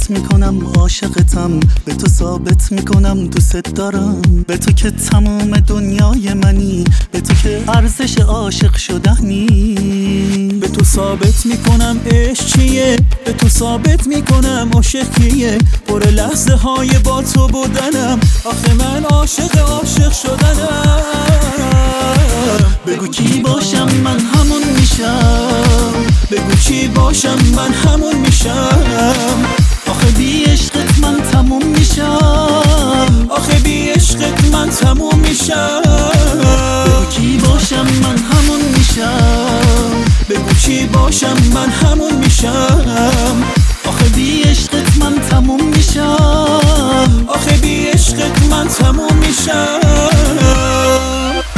ثابت میکنم عاشقتم، به تو ثابت میکنم دوست دارم، به تو که تمام دنیای منی، به تو که ارزش عاشق شدنی. به تو ثابت میکنم عشق چیه، به تو ثابت میکنم عاشق کیه، پر لحظه های با تو بودنم، آخه من عاشق شدنم. بگو کی باشم من همون میشم، بگو چی باشم من همون میشم، آخه بی عشقت من تموم میشم، آخه بی عشقت من تموم میشم. بگو کی باشم من همون میشم، بگو چی باشم من همون میشم، آخه بی عشقت من تموم میشم، آخه بی عشقت من تموم میشم.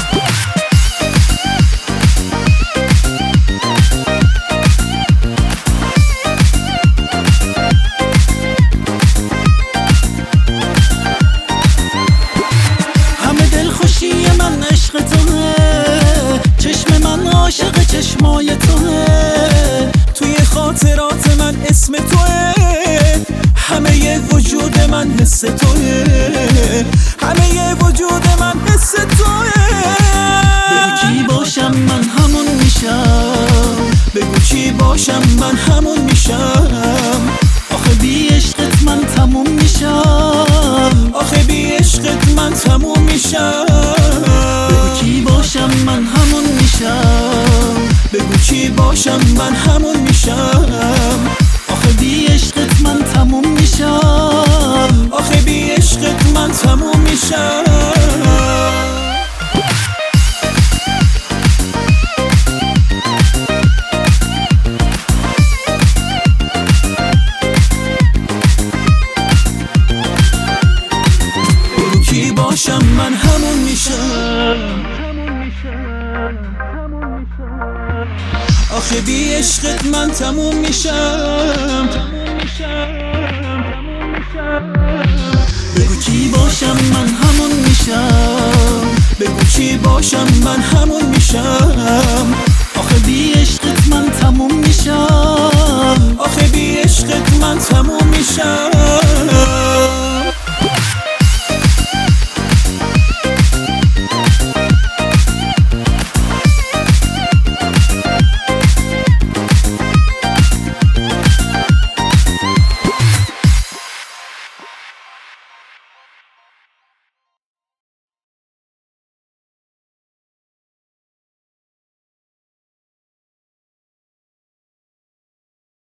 من عشق توه، چشم من عاشق چشمای توه، توی خاطرات من اسم توه، همه وجود من حس توه، همه وجود من حس توه. بگو کی باشم من همون میشم، بگو چی باشم من همون میشم، آخه بی عشقت من تموم میشم، آخه بی عشقت من تموم میشم. بگو کی باشم من همون میشم، بگو چی باشم من همون میشم، آخه بی عشقت من تموم میشم، آخه بی عشقت من تموم میشم. کی باشم من همون میشم، آخه بی عشقت من تموم میشم. بگو کی باشم من همون میشم، بگو چی باشم من همون میشم، آخه بی